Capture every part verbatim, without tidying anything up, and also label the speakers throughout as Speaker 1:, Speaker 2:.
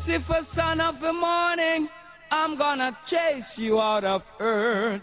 Speaker 1: Lucifer, son of the morning, I'm gonna chase you out of earth.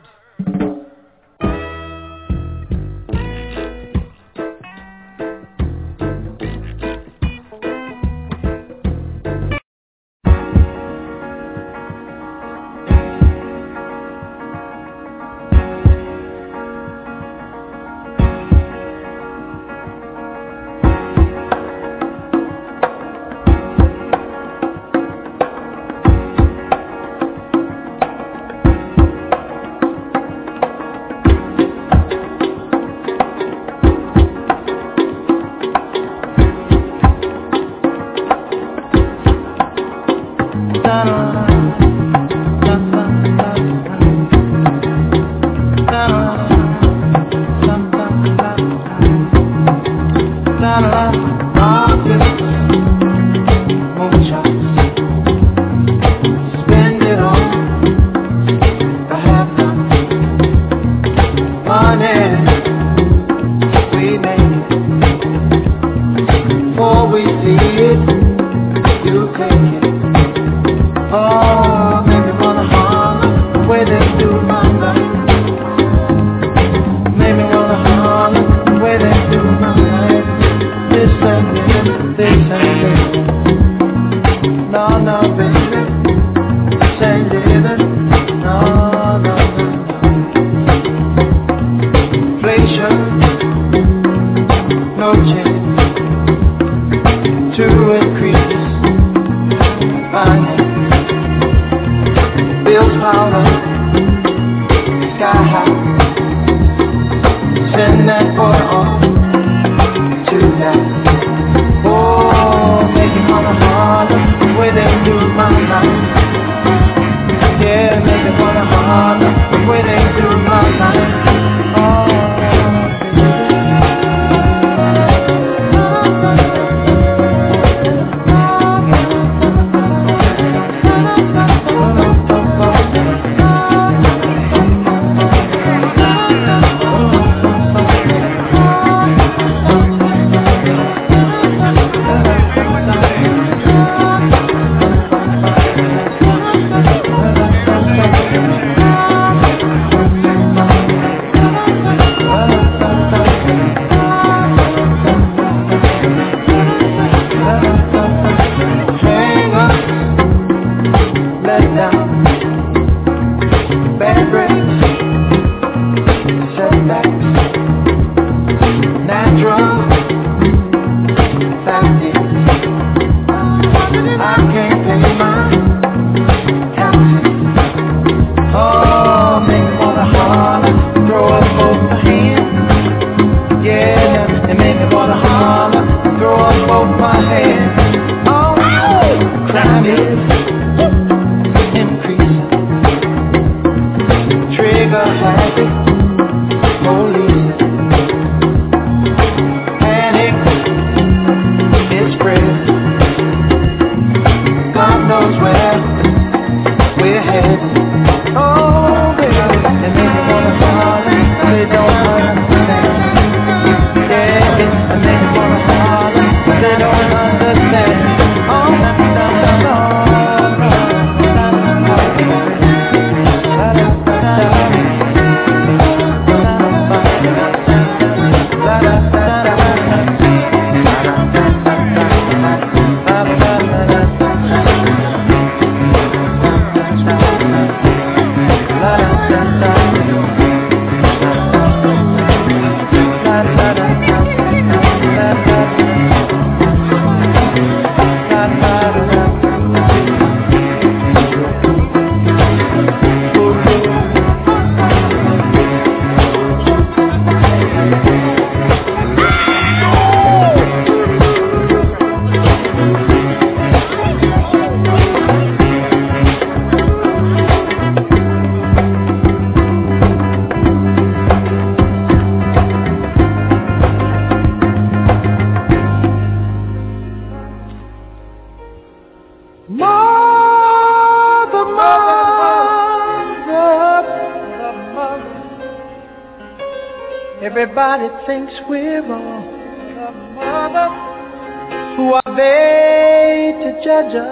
Speaker 2: Everybody thinks we're wrong. Who are they to judge us?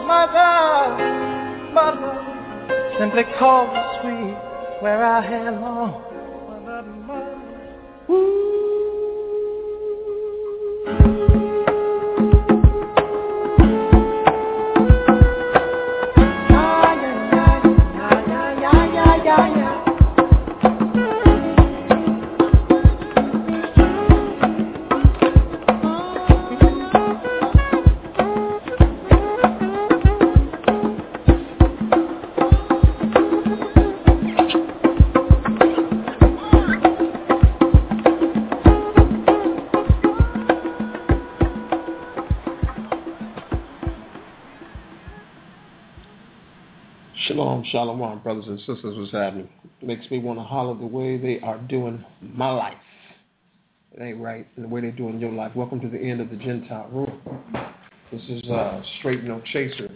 Speaker 2: Mother, mother, simply call me sweet where I belong. Mother, mother, ooh.
Speaker 3: Shalom, shalom, brothers and sisters, what's happening? It makes me want to holler the way they are doing my life. It ain't right, and the way they're doing your life. Welcome to the end of the Gentile room. This is uh, Straight No Chaser,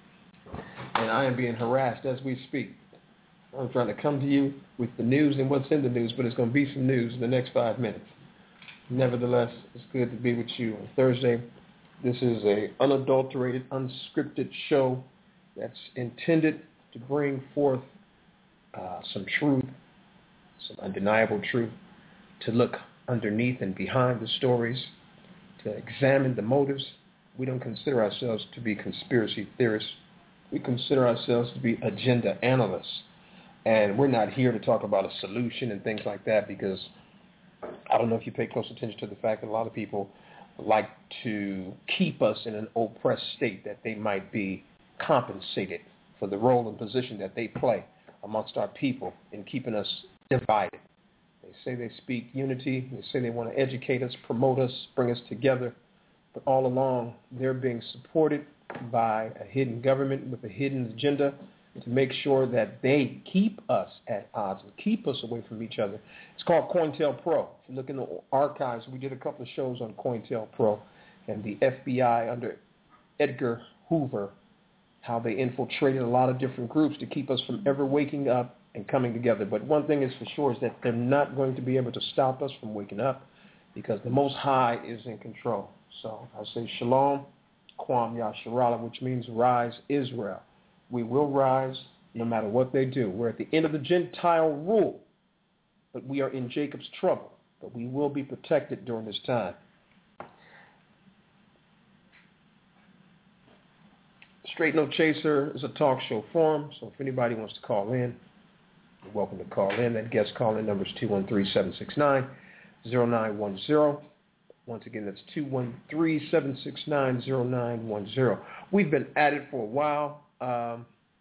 Speaker 3: and I am being harassed as we speak. I'm trying to come to you with the news and what's in the news, but it's going to be some news in the next five minutes. Nevertheless, it's good to be with you on Thursday. This is a unadulterated, unscripted show that's intended to bring forth uh, some truth, some undeniable truth, to look underneath and behind the stories, to examine the motives. We don't consider ourselves to be conspiracy theorists. We consider ourselves to be agenda analysts. And we're not here to talk about a solution and things like that, because I don't know if you pay close attention to the fact that a lot of people like to keep us in an oppressed state, that they might be compensated for the role and position that they play amongst our people in keeping us divided. They say they speak unity. They say they want to educate us, promote us, bring us together. But all along, they're being supported by a hidden government with a hidden agenda to make sure that they keep us at odds and keep us away from each other. It's called COINTELPRO. If you look in the archives, we did a couple of shows on COINTELPRO and the F B I under Edgar Hoover, how they infiltrated a lot of different groups to keep us from ever waking up and coming together. But one thing is for sure is that they're not going to be able to stop us from waking up, because the Most High is in control. So I say Shalom, Kwam Yasharala, which means rise Israel. We will rise no matter what they do. We're at the end of the Gentile rule, but we are in Jacob's trouble. But we will be protected during this time. Straight No Chaser is a talk show forum, so if anybody wants to call in, you're welcome to call in. That guest call-in number is two one three, seven six nine, zero nine one zero. Once again, that's two one three, seven six nine, zero nine one zero. We've been at it for a while um,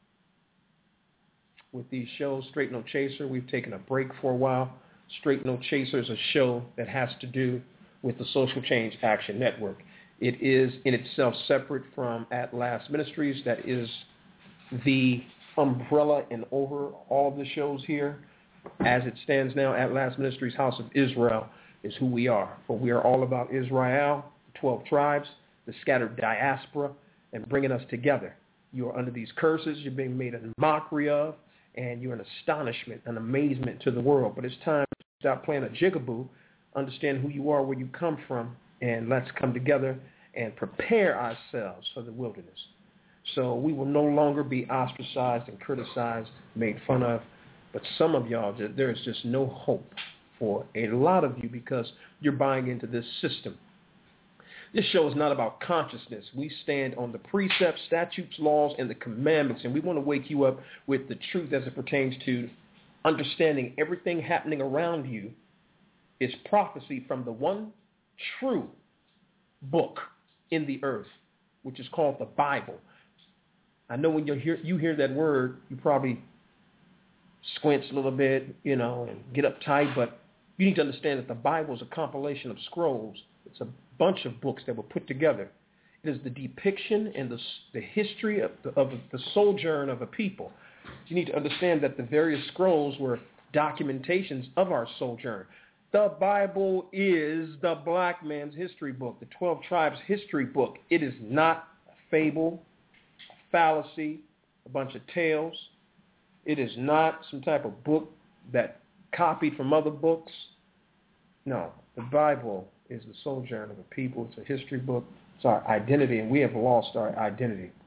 Speaker 3: with these shows. Straight No Chaser, we've taken a break for a while. Straight No Chaser is a show that has to do with the Social Change Action Network. It is in itself separate from At Last Ministries. That is the umbrella and over all of the shows here. As it stands now, At Last Ministries, House of Israel, is who we are. For we are all about Israel, the twelve tribes, the scattered diaspora, and bringing us together. You are under these curses. You're being made a mockery of, and you're an astonishment, an amazement to the world. But it's time to stop playing a jigaboo, understand who you are, where you come from, and let's come together and prepare ourselves for the wilderness. So we will no longer be ostracized and criticized, made fun of. But some of y'all, there is just no hope for a lot of you, because you're buying into this system. This show is not about consciousness. We stand on the precepts, statutes, laws, and the commandments, and we want to wake you up with the truth as it pertains to understanding everything happening around you is prophecy from the one true book in the earth, which is called the Bible. I know when you hear you hear that word, you probably squinch a little bit, you know, and get uptight, but you need to understand that the Bible is a compilation of scrolls. It's a bunch of books that were put together. It is the depiction and the, the history of the, of the sojourn of a people. You need to understand that the various scrolls were documentations of our sojourn. The Bible is the black man's history book, the twelve tribes history book. It is not a fable, a fallacy, a bunch of tales. It is not some type of book that copied from other books. No, the Bible is the sojourn of a people. It's a history book. It's our identity, and we have lost our identity.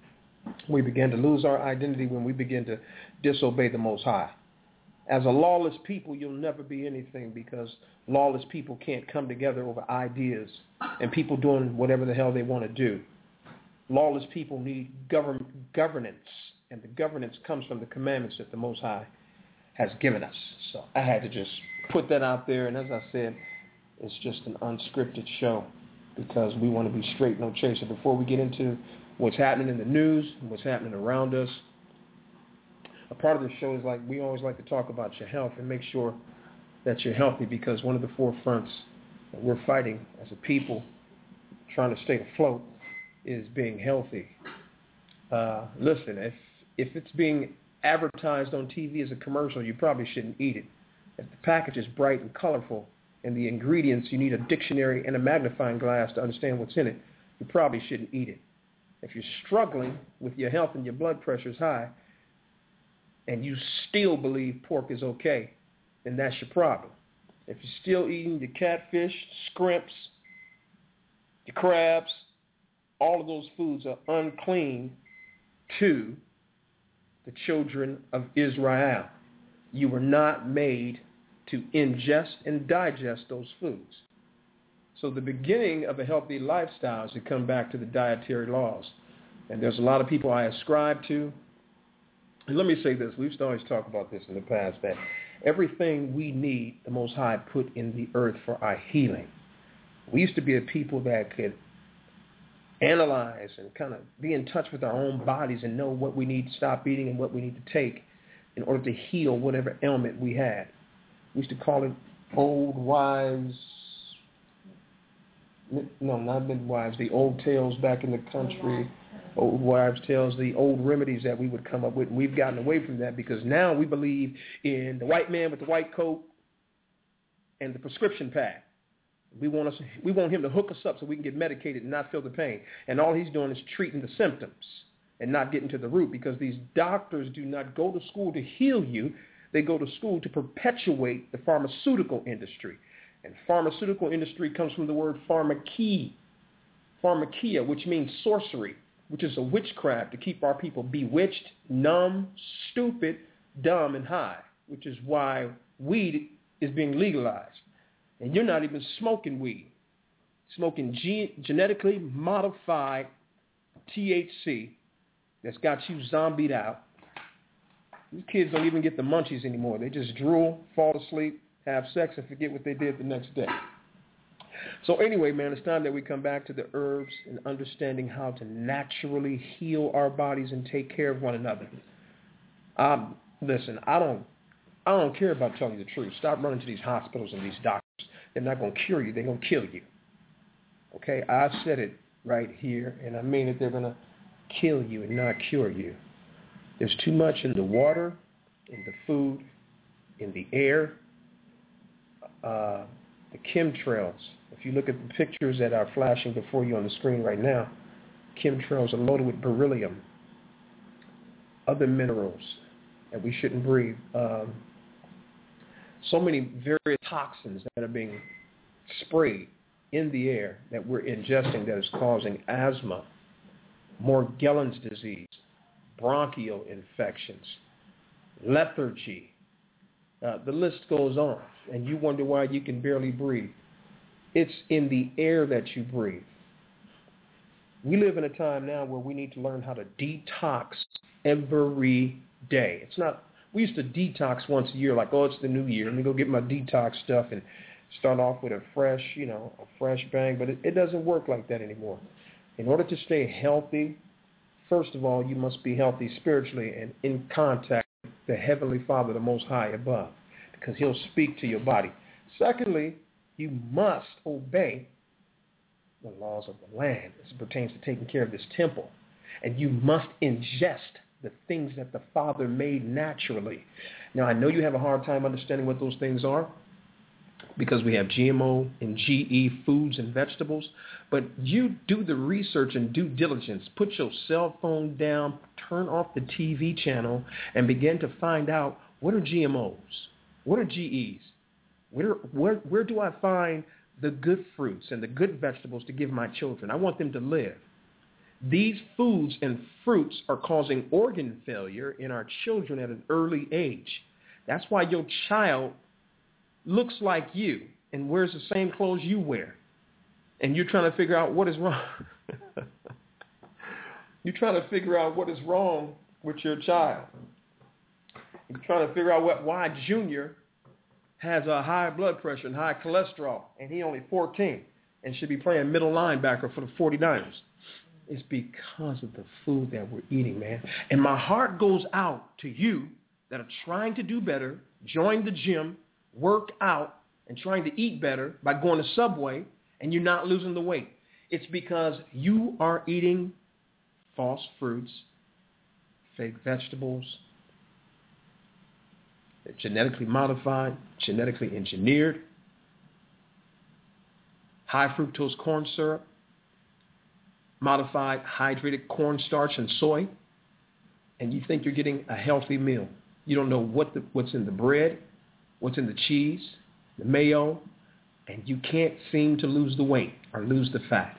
Speaker 3: We begin to lose our identity when we begin to disobey the Most High. As a lawless people, you'll never be anything because lawless people can't come together over ideas and people doing whatever the hell they want to do. Lawless people need govern- governance, and the governance comes from the commandments that the Most High has given us. So I had to just put that out there, and as I said, it's just an unscripted show because we want to be straight, no chaser. Before we get into what's happening in the news, what's happening around us, a part of the show is like we always like to talk about your health and make sure that you're healthy because one of the forefronts that we're fighting as a people trying to stay afloat is being healthy. Uh, listen, if if it's being advertised on T V as a commercial, you probably shouldn't eat it. If the package is bright and colorful and the ingredients, you need a dictionary and a magnifying glass to understand what's in it, you probably shouldn't eat it. If you're struggling with your health and your blood pressure is high and you still believe pork is okay, then that's your problem. If you're still eating your catfish, scrimps, your crabs, all of those foods are unclean to the children of Israel. You were not made to ingest and digest those foods. So the beginning of a healthy lifestyle is to come back to the dietary laws. And there's a lot of people I ascribe to. And let me say this. We used to always talk about this in the past, that everything we need, the Most High put in the earth for our healing. We used to be a people that could analyze and kind of be in touch with our own bodies and know what we need to stop eating and what we need to take in order to heal whatever ailment we had. We used to call it old wives, no, not midwives, the old tales back in the country, old wives' tales, the old remedies that we would come up with. And we've gotten away from that because now we believe in the white man with the white coat and the prescription pad. We want us, we want him to hook us up so we can get medicated and not feel the pain. And all he's doing is treating the symptoms and not getting to the root because these doctors do not go to school to heal you. They go to school to perpetuate the pharmaceutical industry. And pharmaceutical industry comes from the word pharmakia, pharmakia, which means sorcery, which is a witchcraft to keep our people bewitched, numb, stupid, dumb, and high, which is why weed is being legalized. And you're not even smoking weed. Smoking ge- genetically modified T H C that's got you zombied out. These kids don't even get the munchies anymore. They just drool, fall asleep, have sex, and forget what they did the next day. So anyway, man, it's time that we come back to the herbs and understanding how to naturally heal our bodies and take care of one another. Um, listen, I don't, I don't care about telling you the truth. Stop running to these hospitals and these doctors. They're not going to cure you. They're going to kill you. Okay? I said it right here, and I mean it. They're going to kill you and not cure you. There's too much in the water, in the food, in the air, uh, the chemtrails. If you look at the pictures that are flashing before you on the screen right now, chemtrails are loaded with beryllium, other minerals that we shouldn't breathe. Um, so many various toxins that are being sprayed in the air that we're ingesting that is causing asthma, Morgellons disease, bronchial infections, lethargy. Uh, the list goes on, and you wonder why you can barely breathe. It's in the air that you breathe. We live in a time now where we need to learn how to detox every day. It's not, we used to detox once a year, like, oh, it's the new year. Let me go get my detox stuff and start off with a fresh, you know, a fresh bang. But it, it doesn't work like that anymore. In order to stay healthy, first of all, you must be healthy spiritually and in contact with the Heavenly Father, the Most High above, because he'll speak to your body. Secondly, you must obey the laws of the land as it pertains to taking care of this temple. And you must ingest the things that the Father made naturally. Now, I know you have a hard time understanding what those things are because we have G M O and G E foods and vegetables, but you do the research and due diligence. Put your cell phone down, turn off the T V channel, and begin to find out what are G M Os, what are G Es, where, where, where do I find the good fruits and the good vegetables to give my children. I want them to live. These foods and fruits are causing organ failure in our children at an early age. That's why your child looks like you and wears the same clothes you wear. And you're trying to figure out what is wrong. You're trying to figure out what is wrong with your child. You're trying to figure out what, why Junior has a high blood pressure and high cholesterol, and he only fourteen and should be playing middle linebacker for the forty-niners. It's because of the food that we're eating, man. And my heart goes out to you that are trying to do better, join the gym, work out, and trying to eat better by going to Subway, and you're not losing the weight. It's because you are eating false fruits, fake vegetables, genetically modified, genetically engineered, high fructose corn syrup, modified hydrated cornstarch and soy, and you think you're getting a healthy meal. You don't know what the, what's in the bread, what's in the cheese, the mayo, and you can't seem to lose the weight or lose the fat.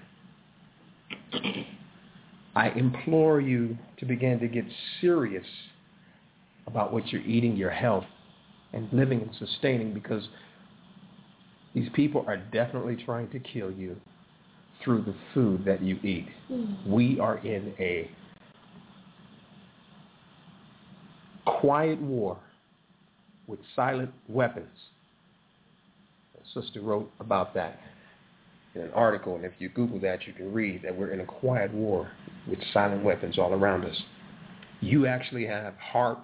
Speaker 3: I implore you to begin to get serious about what you're eating, your health, and living and sustaining, because these people are definitely trying to kill you through the food that you eat. Mm. We are in a quiet war with silent weapons. A sister wrote about that in an article, and if you Google that, you can read that we're in a quiet war with silent weapons all around us. You actually have HAARP,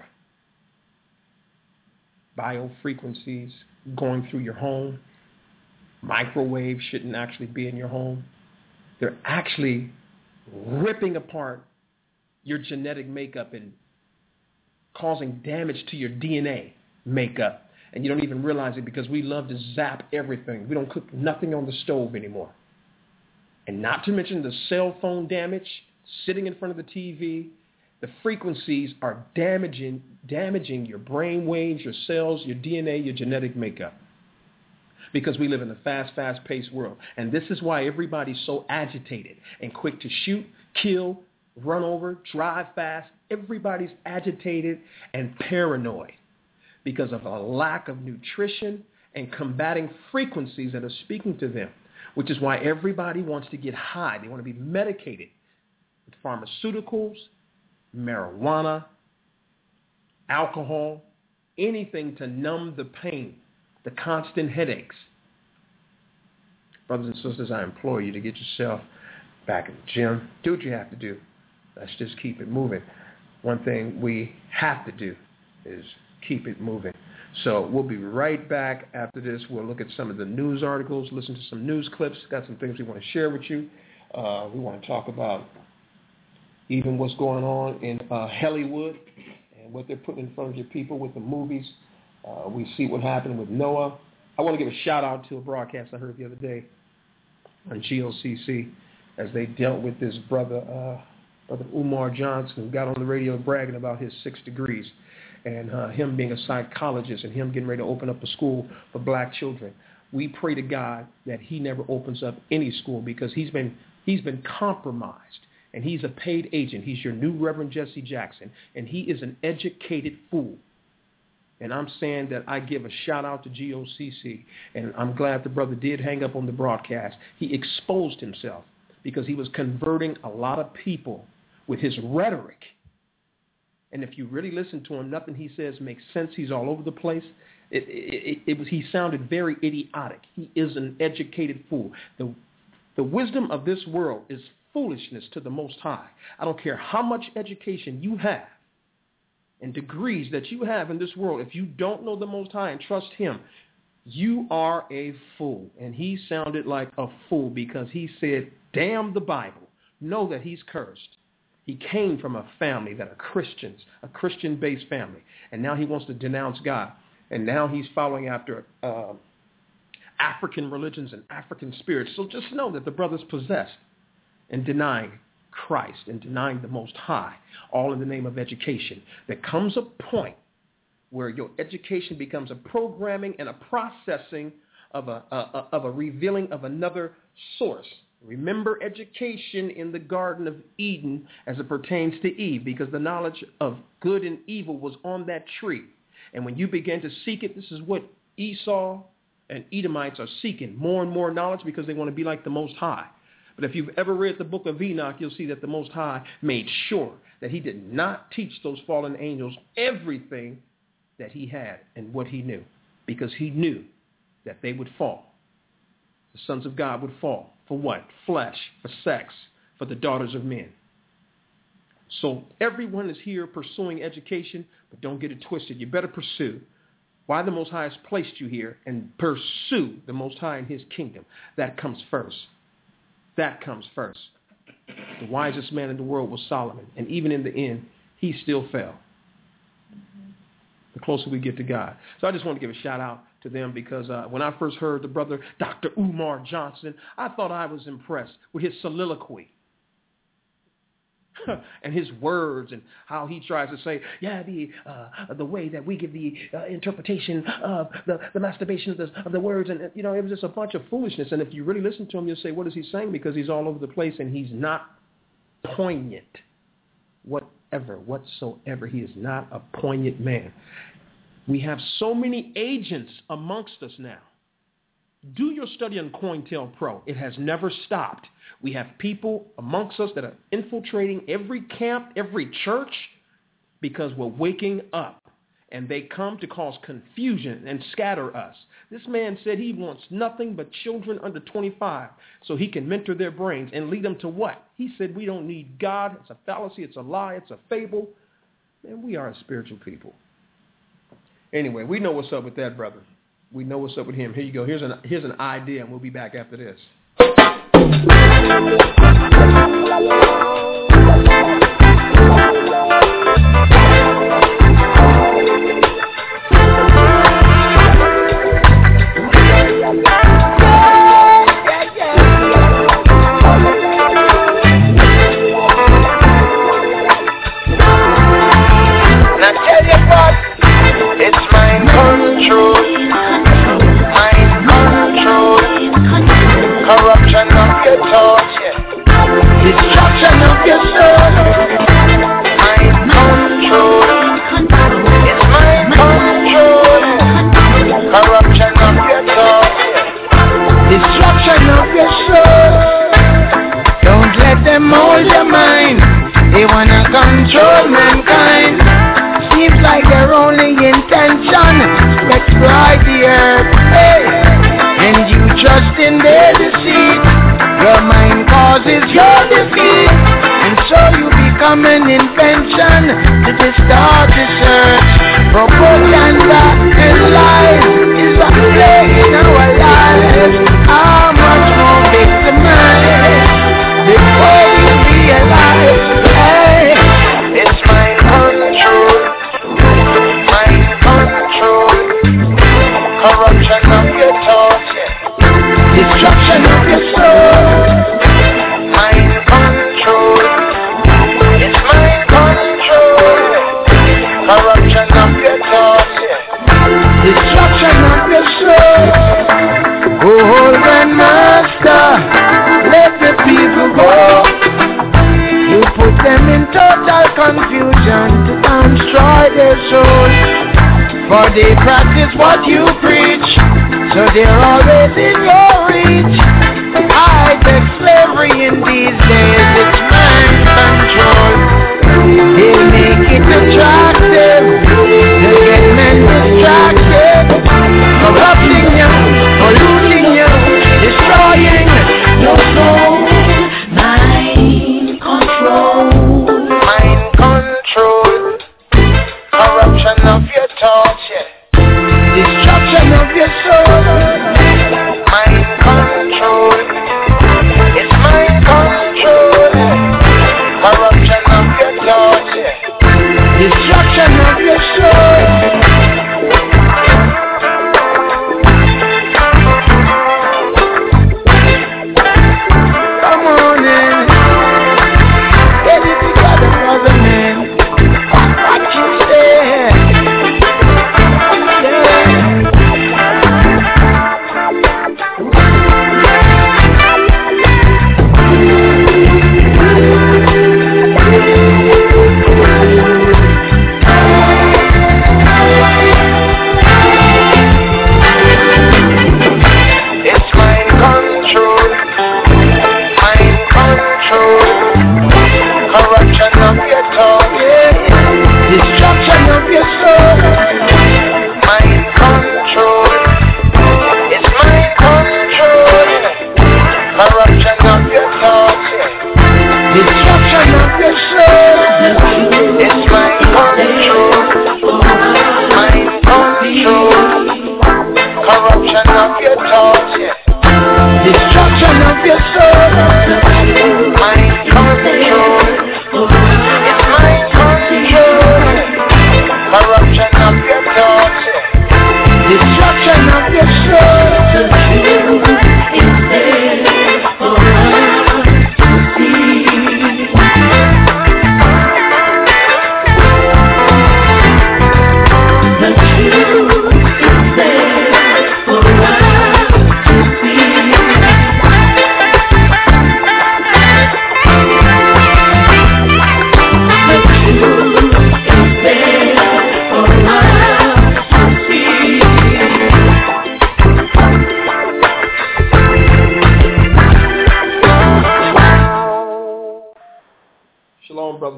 Speaker 3: biofrequencies going through your home. Microwaves shouldn't actually be in your home. They're actually ripping apart your genetic makeup and causing damage to your D N A makeup. And you don't even realize it because we love to zap everything. We don't cook nothing on the stove anymore. And not to mention the cell phone damage, sitting in front of the T V. The frequencies are damaging, damaging your brain waves, your cells, your D N A, your genetic makeup. Because we live in a fast, fast-paced world. And this is why everybody's so agitated and quick to shoot, kill, run over, drive fast. Everybody's agitated and paranoid because of a lack of nutrition and combating frequencies that are speaking to them, which is why everybody wants to get high. They want to be medicated with pharmaceuticals, marijuana, alcohol, anything to numb the pain, the constant headaches. Brothers and sisters, I implore you to get yourself back in the gym. Do what you have to do. Let's just keep it moving. One thing we have to do is keep it moving. So we'll be right back after this. We'll look at some of the news articles, listen to some news clips. Got some things we want to share with you. Uh, we want to talk about even what's going on in uh, Hollywood and what they're putting in front of your people with the movies. Uh, we see what happened with Noah. I want to give a shout out to a broadcast I heard the other day on G O C C as they dealt with this brother, uh, brother Umar Johnson, who got on the radio bragging about his six degrees and uh, him being a psychologist and him getting ready to open up a school for black children. We pray to God that he never opens up any school because he's been he's been compromised. And he's a paid agent. He's your new Reverend Jesse Jackson. And he is an educated fool. And I'm saying that I give a shout out to G O C C. And I'm glad the brother did hang up on the broadcast. He exposed himself because he was converting a lot of people with his rhetoric. And if you really listen to him, nothing he says makes sense. He's all over the place. It, it, it, it was, he sounded very idiotic. He is an educated fool. The, the wisdom of this world is foolishness to the Most High. I don't care how much education you have and degrees that you have in this world. If you don't know the Most High and trust him, you are a fool. And he sounded like a fool because he said, damn the Bible. Know that he's cursed. He came from a family that are Christians, a Christian-based family. And now he wants to denounce God. And now he's following after uh, African religions and African spirits. So just know that the brother's possessed and denying Christ and denying the Most High, all in the name of education. There comes a point where your education becomes a programming and a processing of a, a, a of a revealing of another source, Remember education in the Garden of Eden as it pertains to Eve, because the knowledge of good and evil was on that tree. And when you begin to seek it, this is what Esau and Edomites are seeking, more and more knowledge, because they want to be like the Most High. But if you've ever read the book of Enoch, you'll see that the Most High made sure that he did not teach those fallen angels everything that he had and what he knew, because he knew that they would fall. The sons of God would fall. For what? Flesh, for sex, for the daughters of men. So everyone is here pursuing education, but don't get it twisted. You better pursue why the Most High has placed you here, and pursue the Most High in his kingdom. That comes first. That comes first. The wisest man in the world was Solomon, and even in the end, he still fell. The closer we get to God. So I just want to give a shout out to them, because uh, when I first heard the brother Doctor Umar Johnson, I thought I was impressed with his soliloquy and his words, and how he tries to say, yeah, the uh, the way that we give the uh, interpretation of the, the masturbation of the, of the words, and you know, it was just a bunch of foolishness. And if you really listen to him, you'll say, what is he saying? Because he's all over the place, and he's not poignant whatever, whatsoever. He is not a poignant man. We have so many agents amongst us now. Do your study on COINTELPRO. It has never stopped. We have people amongst us that are infiltrating every camp, every church, because we're waking up, and they come to cause confusion and scatter us. This man said he wants nothing but children under twenty-five so he can mentor their brains and lead them to what? He said we don't need God. It's a fallacy. It's a lie. It's a fable. Man, we are a spiritual people. Anyway, we know what's up with that brother. We know what's up with him. Here you go. Here's an here's an idea, and we'll be back after this.
Speaker 2: Now tell you what, it's mind control. Corruption of your thoughts, yeah. Destruction of your soul. Mind control. It's mind control. Corruption of your thoughts, yeah. Destruction of your soul. Don't let them mold your mind. They wanna control mankind. Seems like their only intention is to exploit the earth. Hey. And you trust in their deceit. Your mind causes your defeat, and so you become an invention to distort research. Propaganda and lies is a play in our lives. How much more victimized before you realize, hey, it's mind control, mind control, corruption of your thoughts, yeah. Destruction of your soul. Mind control. It's mind control. Corruption of your thoughts, yeah. Destruction of your soul. Oh, Grandmaster, let the people go. You put them in total confusion to destroy their souls. For they practice what you preach, so they're always in your reach. I take slavery in these days, it's mind control. They make it attractive to get men distracted, corrupting you, polluting you, destroying your soul. Mind control. Mind control. Corruption of your thoughts, yeah. Destruction of your soul. Mind control. It's mind control. Corruption of your thoughts, yeah. Destruction of your soul. Come on in. Get it together, brother man. What you say?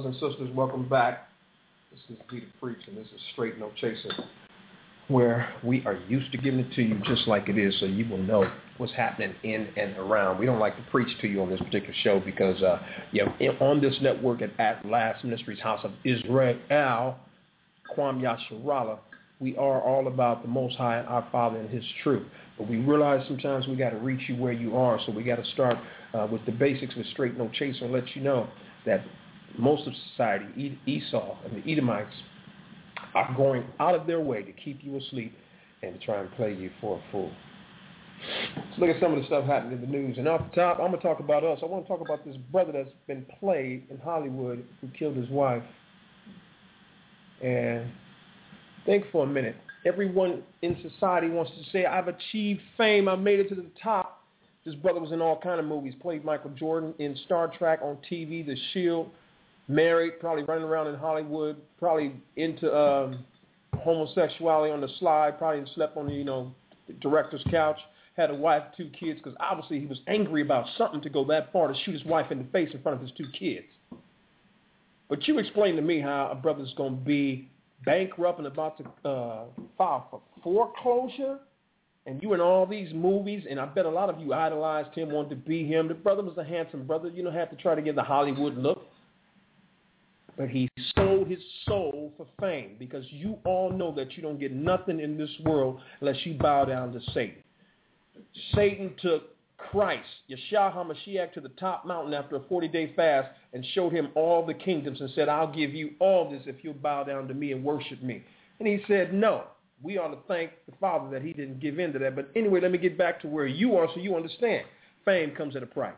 Speaker 3: and sisters, welcome back. This is Be the Preach, and this is Straight No Chasing, where we are used to giving it to you just like it is, so you will know what's happening in and around. We don't like to preach to you on this particular show because, uh, you know, on this network at At Last Ministries House of Israel, Kwam Yasharala, we are all about the Most High, our Father, and His truth. But we realize sometimes we got to reach you where you are, so we got to start uh, with the basics with Straight No Chaser and let you know that most of society, Esau and the Edomites, are going out of their way to keep you asleep and to try and play you for a fool. Let's look at some of the stuff happening in the news. And off the top, I'm going to talk about us. I want to talk about this brother that's been played in Hollywood who killed his wife. And think for a minute. Everyone in society wants to say, I've achieved fame. I made it to the top. This brother was in all kind of movies. Played Michael Jordan in Star Trek, on T V, The Shield. Married, probably running around in Hollywood. Probably into um, homosexuality on the slide. Probably slept on the, you know, director's couch. Had a wife, two kids, because obviously he was angry about something to go that far to shoot his wife in the face in front of his two kids. But you explain to me how a brother's going to be bankrupt and about to uh, file for foreclosure, and you in all these movies, and I bet a lot of you idolized him, wanted to be him. The brother was a handsome brother. You don't have to try to get the Hollywood look. But he sold his soul for fame, because you all know that you don't get nothing in this world unless you bow down to Satan. Satan took Christ, Yeshua HaMashiach, to the top mountain after a forty-day fast and showed him all the kingdoms and said, I'll give you all this if you'll bow down to me and worship me. And he said, no. We ought to thank the Father that he didn't give in to that. But anyway, let me get back to where you are so you understand. Fame comes at a price.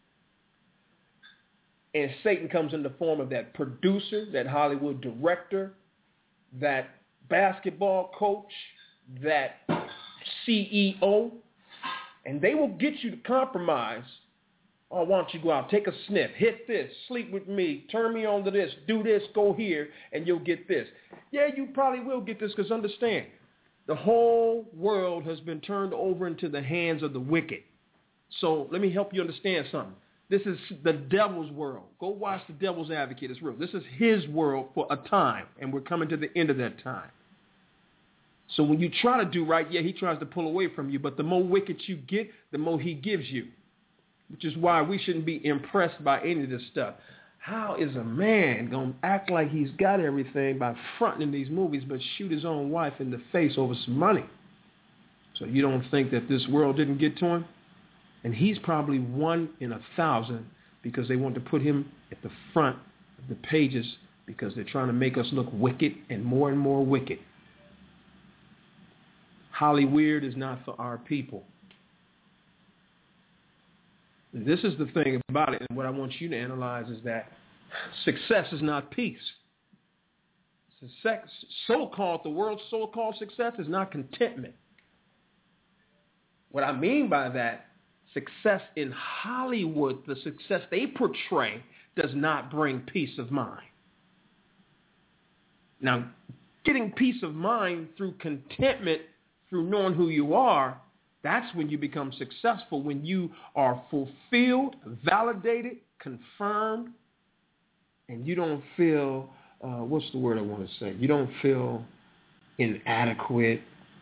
Speaker 3: And Satan comes in the form of that producer, that Hollywood director, that basketball coach, that C E O. And they will get you to compromise. Oh, why don't you go out, take a sniff, hit this, sleep with me, turn me on to this, do this, go here, and you'll get this. Yeah, you probably will get this, because understand, the whole world has been turned over into the hands of the wicked. So let me help you understand something. This is the devil's world. Go watch The Devil's Advocate. It's real. This is his world for a time, and we're coming to the end of that time. So when you try to do right, yeah, he tries to pull away from you, but the more wicked you get, the more he gives you, which is why we shouldn't be impressed by any of this stuff. How is a man going to act like he's got everything by fronting in these movies but shoot his own wife in the face over some money? So you don't think that this world didn't get to him? And he's probably one in a thousand, because they want to put him at the front of the pages because they're trying to make us look wicked and more and more wicked. Hollyweird is not for our people. This is the thing about it, and what I want you to analyze is that success is not peace. Success, so-called, the world's so-called success is not contentment. What I mean by that, success in Hollywood, the success they portray, does not bring peace of mind. Now, getting peace of mind through contentment, through knowing who you are, that's when you become successful, when you are fulfilled, validated, confirmed, and you don't feel, uh, what's the word I want to say? You don't feel inadequate.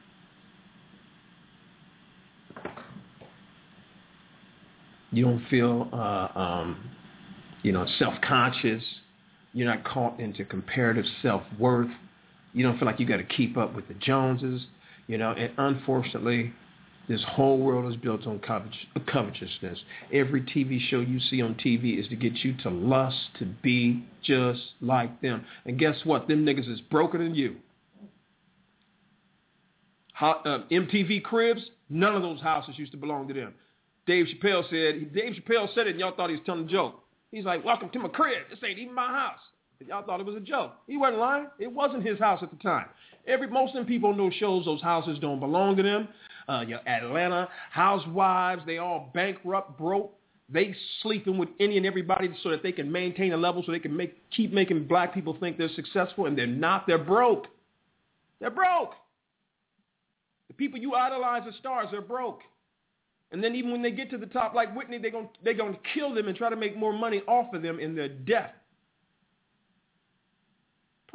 Speaker 3: You don't feel, uh, um, you know, self-conscious. You're not caught into comparative self-worth. You don't feel like you got to keep up with the Joneses, you know. And unfortunately, this whole world is built on covetousness. Every T V show you see on T V is to get you to lust, to be just like them. And guess what? Them niggas is broker than you. How, uh, M T V Cribs, none of those houses used to belong to them. Dave Chappelle said, Dave Chappelle said it and y'all thought he was telling a joke. He's like, welcome to my crib. This ain't even my house. And y'all thought it was a joke. He wasn't lying. It wasn't his house at the time. Every Most of them people on those shows, those houses don't belong to them. Uh, your Atlanta housewives, they all bankrupt, broke. They sleeping with any and everybody so that they can maintain a level, so they can make keep making black people think they're successful, and they're not. They're broke. They're broke. The people you idolize as stars, they're broke. And then even when they get to the top, like Whitney, they're going they're going to kill them and try to make more money off of them in their death.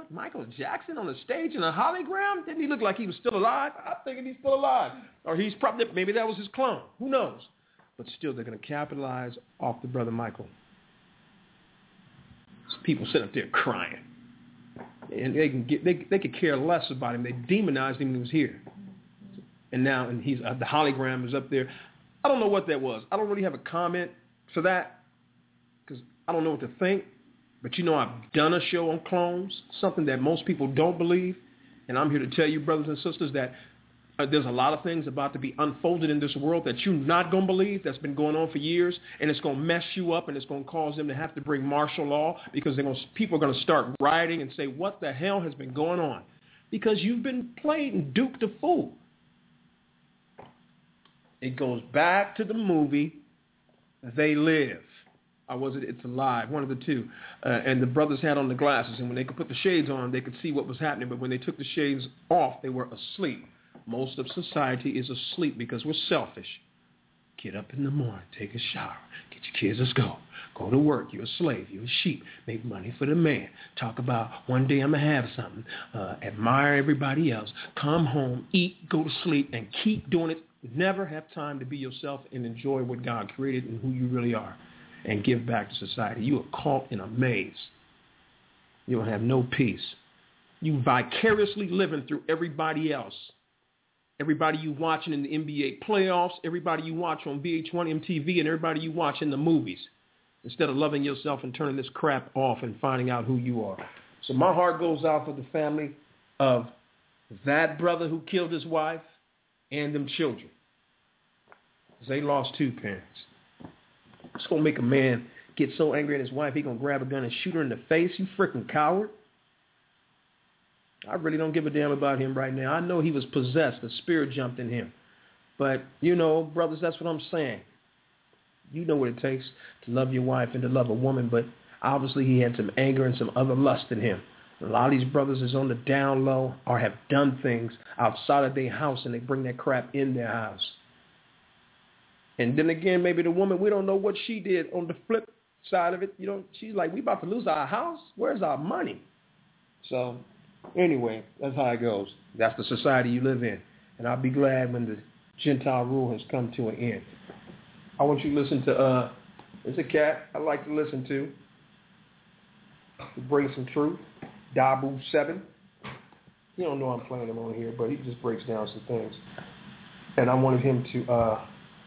Speaker 3: Michael Jackson on the stage in a hologram? Didn't he look like he was still alive? I'm thinking he's still alive. Or he's probably, maybe that was his clone. Who knows? But still, they're going to capitalize off the brother Michael. People sitting up there crying. And they can get, they, they could care less about him. They demonized him when he was here. And now and he's uh, the hologram is up there. I don't know what that was. I don't really have a comment for that because I don't know what to think. But you know, I've done a show on clones, something that most people don't believe. And I'm here to tell you, brothers and sisters, that uh, there's a lot of things about to be unfolded in this world that you're not going to believe, that's been going on for years. And it's going to mess you up, and it's going to cause them to have to bring martial law because they're going to, people are going to start rioting and say, what the hell has been going on? Because you've been played and duped a fool. It goes back to the movie They Live. Or was it It's Alive? One of the two. Uh, and the brothers had on the glasses, and when they could put the shades on, they could see what was happening. But when they took the shades off, they were asleep. Most of society is asleep because we're selfish. Get up in the morning, take a shower, get your kids, let's go. Go to work, you're a slave, you're a sheep. Make money for the man. Talk about one day I'm going to have something. Uh, admire everybody else. Come home, eat, go to sleep, and keep doing it. Never have time to be yourself and enjoy what God created and who you really are. And give back to society. You are caught in a maze. You'll have no peace. You vicariously living through everybody else. Everybody you watching in the N B A playoffs, everybody you watch on V H one, M T V, and everybody you watch in the movies. Instead of loving yourself and turning this crap off and finding out who you are. So my heart goes out for the family of that brother who killed his wife and them children. They lost two parents. It's going to make a man get so angry at his wife, he going to grab a gun and shoot her in the face. You freaking coward. I really don't give a damn about him right now. I know he was possessed. The spirit jumped in him. But, you know, brothers, that's what I'm saying. You know what it takes to love your wife and to love a woman, but obviously he had some anger and some other lust in him. A lot of these brothers is on the down low or have done things outside of their house, and they bring that crap in their house. And then again, maybe the woman, we don't know what she did on the flip side of it. You know, she's like, we about to lose our house? Where's our money? So anyway, that's how it goes. That's the society you live in. And I'll be glad when the Gentile rule has come to an end. I want you to listen to, uh, there's a cat I like to listen to. To bring some truth. Dabu seven. You don't know I'm playing him on here, but he just breaks down some things. And I wanted him to uh,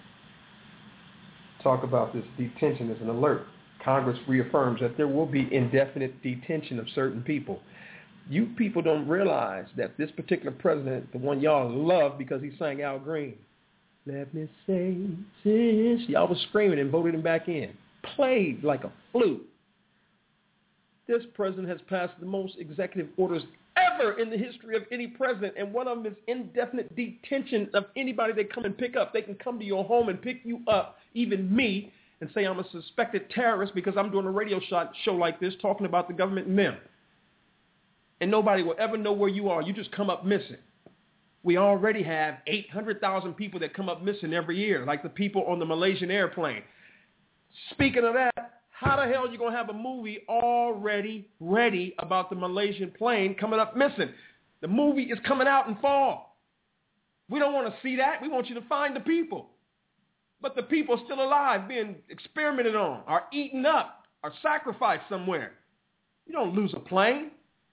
Speaker 3: talk about this detention as an alert. Congress reaffirms that there will be indefinite detention of certain people. You people don't realize that this particular president, the one y'all love because he sang Al Green, let me say this, y'all was screaming and voted him back in. Played like a flute. This president has passed the most executive orders ever in the history of any president, and one of them is indefinite detention of anybody they come and pick up. They can come to your home and pick you up, even me, and say I'm a suspected terrorist because I'm doing a radio show like this talking about the government and them. And nobody will ever know where you are. You just come up missing. We already have eight hundred thousand people that come up missing every year, like the people on the Malaysian airplane. Speaking of that, how the hell are you going to have a movie already ready about the Malaysian plane coming up missing? The movie is coming out in fall. We don't want to see that. We want you to find the people. But the people are still alive, being experimented on, are eaten up, are sacrificed somewhere. You don't lose a plane.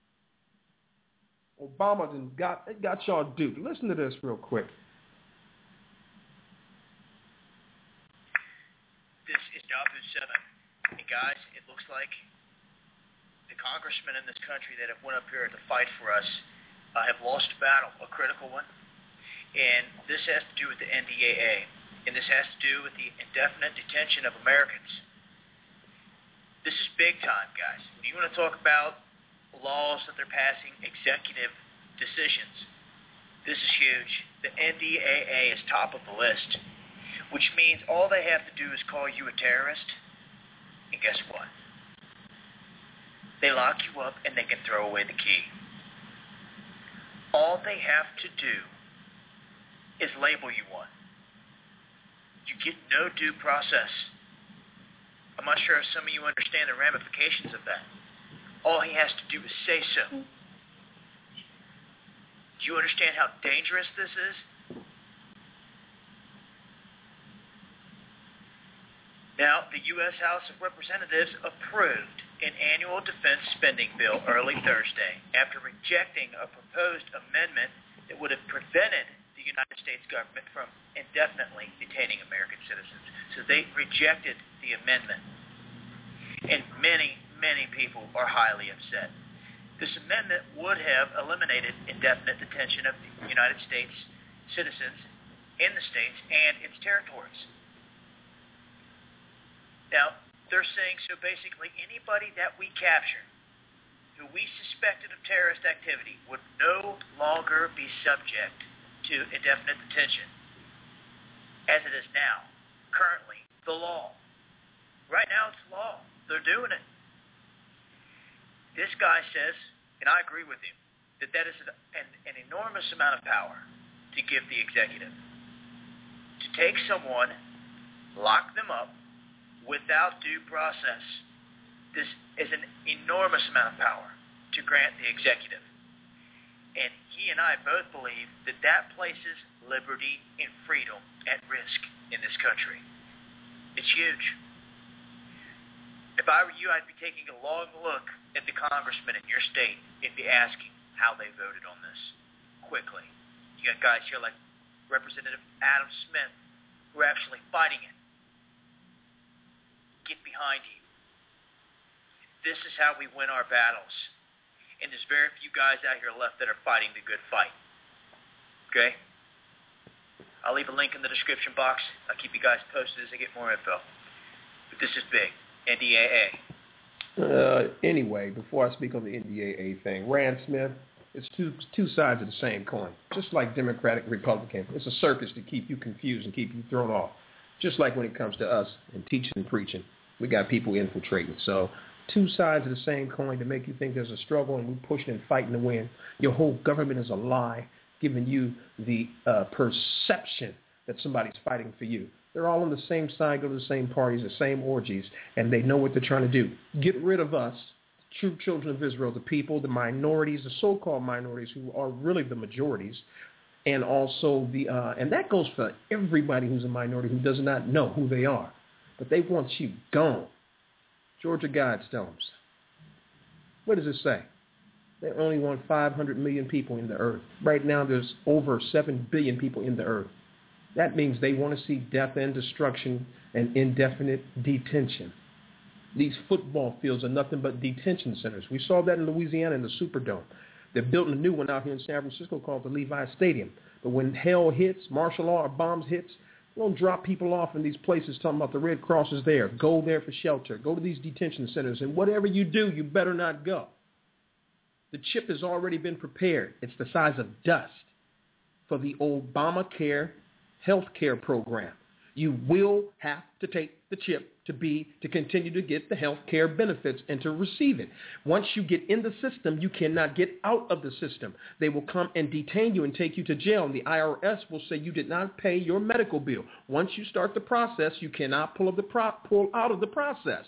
Speaker 3: Obama done got, got y'all duped. Listen to this real quick.
Speaker 4: This is Dabu seven. And guys, it looks like the congressmen in this country that have went up here to fight for us uh, have lost a battle, a critical one. And this has to do with the N D A A. And this has to do with the indefinite detention of Americans. This is big time, guys. When you want to talk about laws that they're passing, executive decisions, this is huge. The N D A A is top of the list, which means all they have to do is call you a terrorist, and guess what? They lock you up and they can throw away the key. All they have to do is label you one. You get no due process. I'm not sure if some of you understand the ramifications of that. All he has to do is say so. Do you understand how dangerous this is? Now, the U S House of Representatives approved an annual defense spending bill early Thursday after rejecting a proposed amendment that would have prevented the United States government from indefinitely detaining American citizens. So they rejected the amendment. And many, many people are highly upset. This amendment would have eliminated indefinite detention of the United States citizens in the states and its territories. Now, they're saying, so basically anybody that we capture who we suspected of terrorist activity would no longer be subject to indefinite detention, as it is now, currently, the law. Right now it's law. They're doing it. This guy says, and I agree with him, that that is an, an enormous amount of power to give the executive. To take someone, lock them up, without due process. This is an enormous amount of power to grant the executive. And he and I both believe that that places liberty and freedom at risk in this country. It's huge. If I were you, I'd be taking a long look at the congressmen in your state and be asking how they voted on this quickly. You got guys here like Representative Adam Smith who are actually fighting it. Get behind him. This is how we win our battles. And there's very few guys out here left that are fighting the good fight. Okay? I'll leave a link in the description box. I'll keep you guys posted as I get more info. But this is big. N D A A.
Speaker 3: Uh, anyway, before I speak on the N D A A thing, Rand Smith, it's two two sides of the same coin. Just like Democratic, Republican. It's a circus to keep you confused and keep you thrown off. Just like when it comes to us and teaching and preaching. We got people infiltrating. So two sides of the same coin to make you think there's a struggle and we're pushing and fighting to win. Your whole government is a lie, giving you the uh, perception that somebody's fighting for you. They're all on the same side, go to the same parties, the same orgies, and they know what they're trying to do. Get rid of us, true children of Israel, the people, the minorities, the so-called minorities who are really the majorities, and also the, uh, and that goes for everybody who's a minority who does not know who they are. But they want you gone. Georgia Guidestones. What does it say? They only want five hundred million people in the earth. Right now there's over seven billion people in the earth. That means they want to see death and destruction and indefinite detention. These football fields are nothing but detention centers. We saw that in Louisiana in the Superdome. They're building a new one out here in San Francisco called the Levi Stadium. But when hell hits, martial law or bombs hits, they don't drop people off in these places talking about the Red Cross is there. Go there for shelter. Go to these detention centers. And whatever you do, you better not go. The chip has already been prepared. It's the size of dust for the Obamacare health care program. You will have to take the chip to be to continue to get the health care benefits and to receive it. Once you get in the system, you cannot get out of the system. They will come and detain you and take you to jail, and the I R S will say you did not pay your medical bill. Once you start the process, you cannot pull, of the pro- pull out of the process.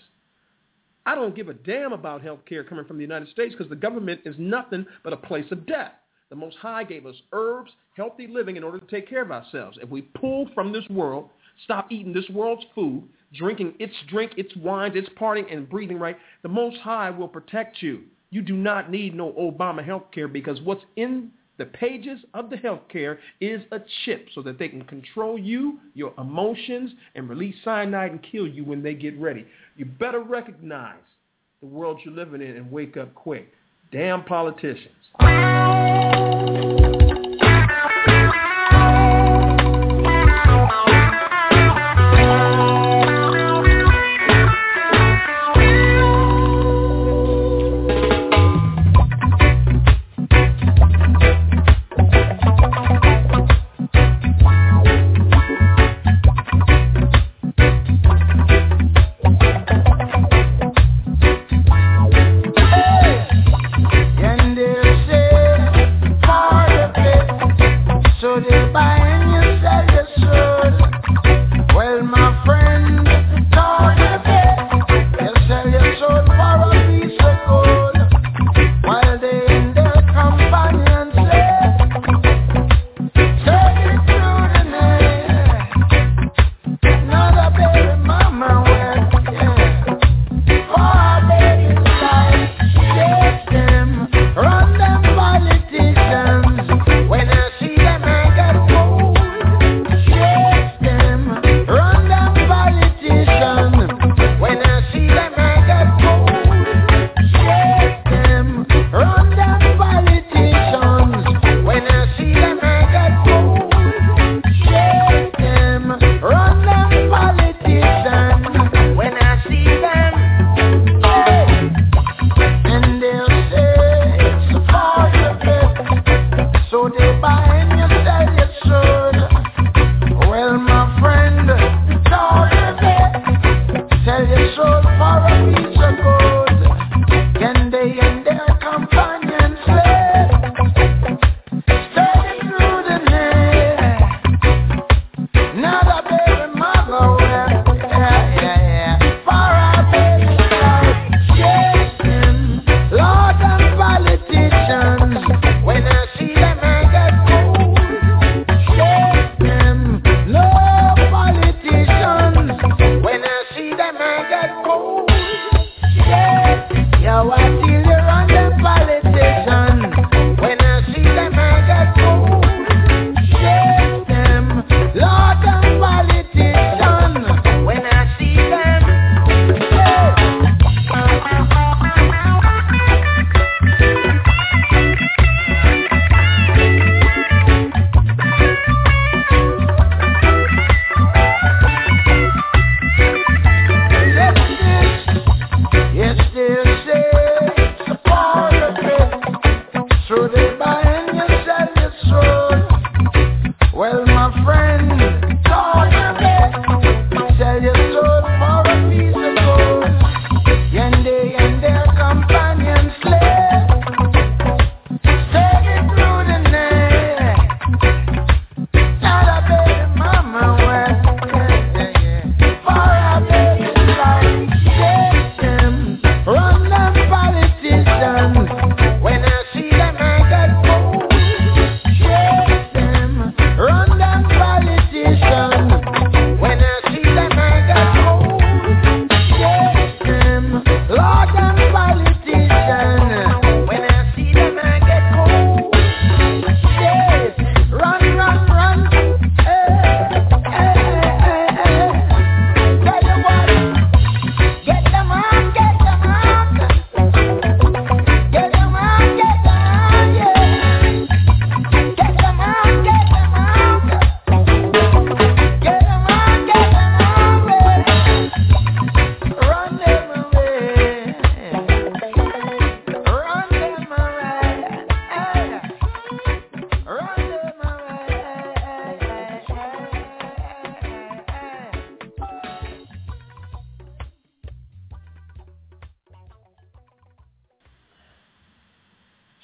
Speaker 3: I don't give a damn about health care coming from the United States because the government is nothing but a place of death. The Most High gave us herbs, healthy living in order to take care of ourselves. If we pull from this world, stop eating this world's food, drinking its drink, its wines, its partying, and breathing right, the Most High will protect you. You do not need no Obama health care because what's in the pages of the health care is a chip so that they can control you, your emotions, and release cyanide and kill you when they get ready. You better recognize the world you're living in and wake up quick. Damn politicians.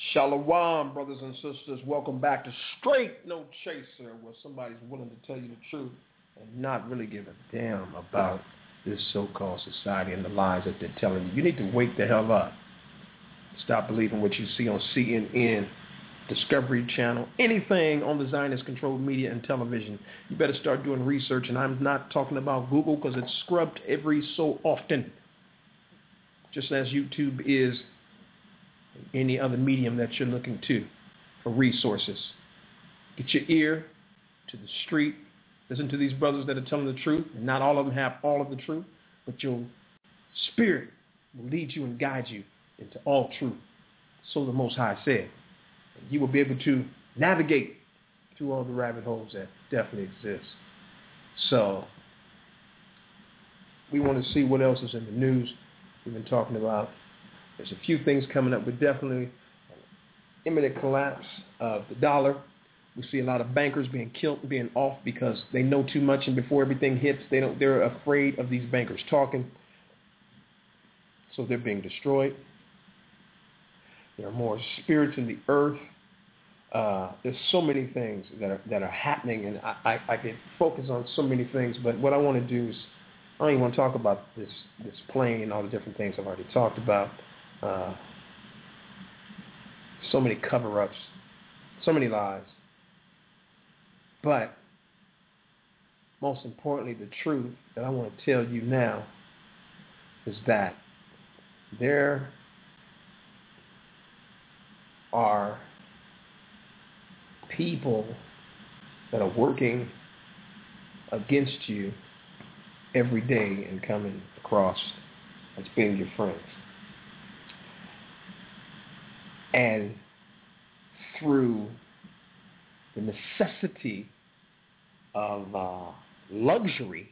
Speaker 3: Shalom, brothers and sisters. Welcome back to Straight No Chaser, where somebody's willing to tell you the truth and not really give a damn about this so-called society and the lies that they're telling you. You need to wake the hell up. Stop believing what you see on C N N, Discovery Channel, anything on the Zionist-controlled media and television. You better start doing research, and I'm not talking about Google because it's scrubbed every so often, just as YouTube is any other medium that you're looking to for resources. Get your ear to the street. Listen to these brothers that are telling the truth. And not all of them have all of the truth, but your spirit will lead you and guide you into all truth. So the Most High said. And you will be able to navigate through all the rabbit holes that definitely exist. So we want to see what else is in the news. We've been talking about there's a few things coming up, but definitely an imminent collapse of the dollar. We see a lot of bankers being killed, being off because they know too much, and before everything hits, they don't. They're afraid of these bankers talking, so they're being destroyed. There are more spirits in the earth. Uh, there's so many things that are that are happening, and I, I, I can focus on so many things. But what I want to do is, I don't even want to talk about this this plane and all the different things I've already talked about. Uh, so many cover-ups, so many lies. But most importantly, the truth that I want to tell you now is that there are people that are working against you every day and coming across as being your friends. And through the necessity of uh, luxury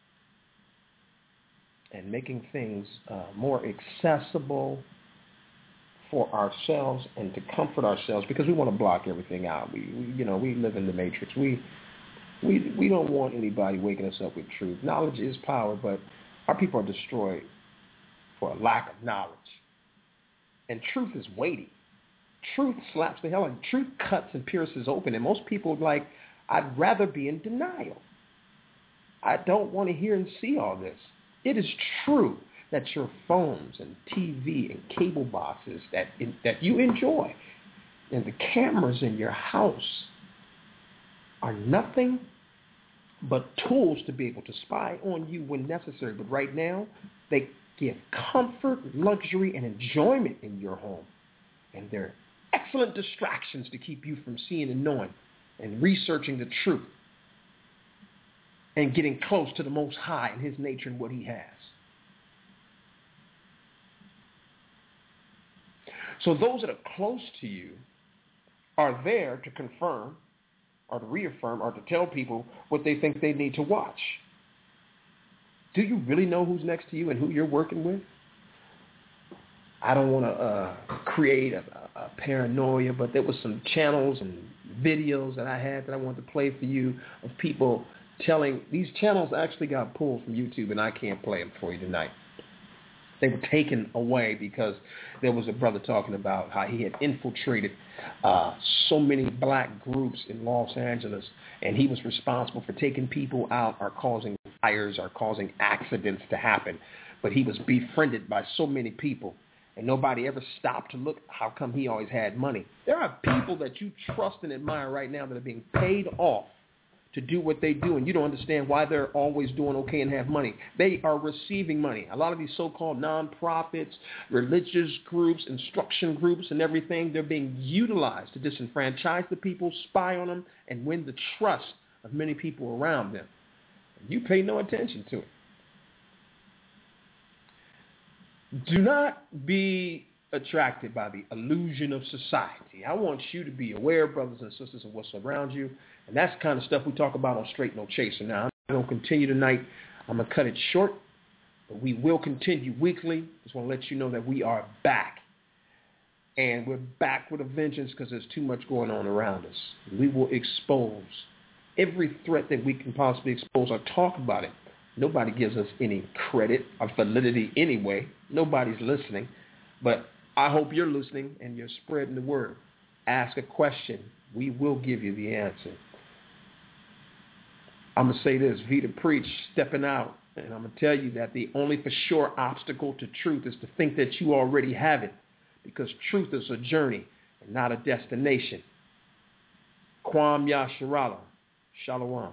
Speaker 3: and making things uh, more accessible for ourselves and to comfort ourselves, because we want to block everything out. We, we you know, we live in the matrix. We, we, we don't want anybody waking us up with truth. Knowledge is power, but our people are destroyed for a lack of knowledge. And truth is weighty. Truth slaps the hell out of you. Truth cuts and pierces open. And most people are like, I'd rather be in denial. I don't want to hear and see all this. It is true that your phones and T V and cable boxes that in, that you enjoy and the cameras in your house are nothing but tools to be able to spy on you when necessary. But right now, they give comfort, luxury, and enjoyment in your home. And they're excellent distractions to keep you from seeing and knowing and researching the truth and getting close to the Most High and His nature and what He has. So those that are close to you are there to confirm or to reaffirm or to tell people what they think they need to watch. Do you really know who's next to you and who you're working with? I don't want to uh, create a, a paranoia, but there was some channels and videos that I had that I wanted to play for you of people telling, these channels actually got pulled from YouTube, and I can't play them for you tonight. They were taken away because there was a brother talking about how he had infiltrated uh, so many black groups in Los Angeles, and he was responsible for taking people out or causing fires or causing accidents to happen. But he was befriended by so many people, and nobody ever stopped to look how come he always had money. There are people that you trust and admire right now that are being paid off to do what they do, and you don't understand why they're always doing okay and have money. They are receiving money. A lot of these so-called nonprofits, religious groups, instruction groups, and everything, they're being utilized to disenfranchise the people, spy on them, and win the trust of many people around them. You pay no attention to it. Do not be attracted by the illusion of society. I want you to be aware, brothers and sisters, of what's around you. And that's the kind of stuff we talk about on Straight No Chaser. Now, I'm going to continue tonight. I'm going to cut it short, but we will continue weekly. Just want to let you know that we are back. And we're back with a vengeance because there's too much going on around us. We will expose every threat that we can possibly expose or talk about it. Nobody gives us any credit or validity anyway. Nobody's listening. But I hope you're listening and you're spreading the word. Ask a question. We will give you the answer. I'm going to say this, Vita Preach, stepping out, and I'm going to tell you that the only for sure obstacle to truth is to think that you already have it, because truth is a journey and not a destination. Kwam Yasharala, Shalom.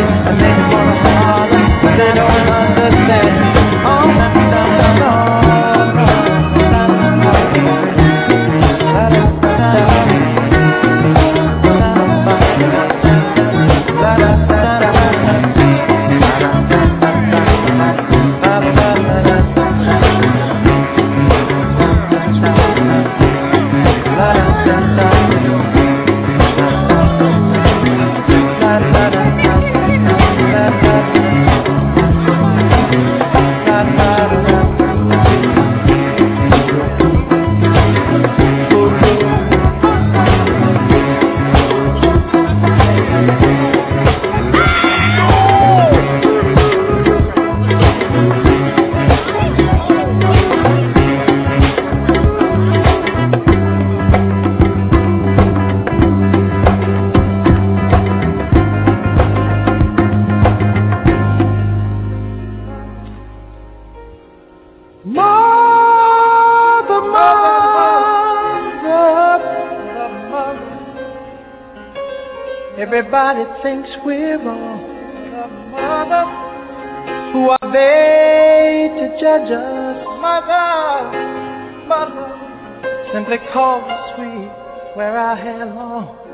Speaker 5: They don't understand. Oh, no, no, no, no. everybody thinks we're wrong. Mother, who are they to judge us? Mother, mother, simply call us we wear our hair long.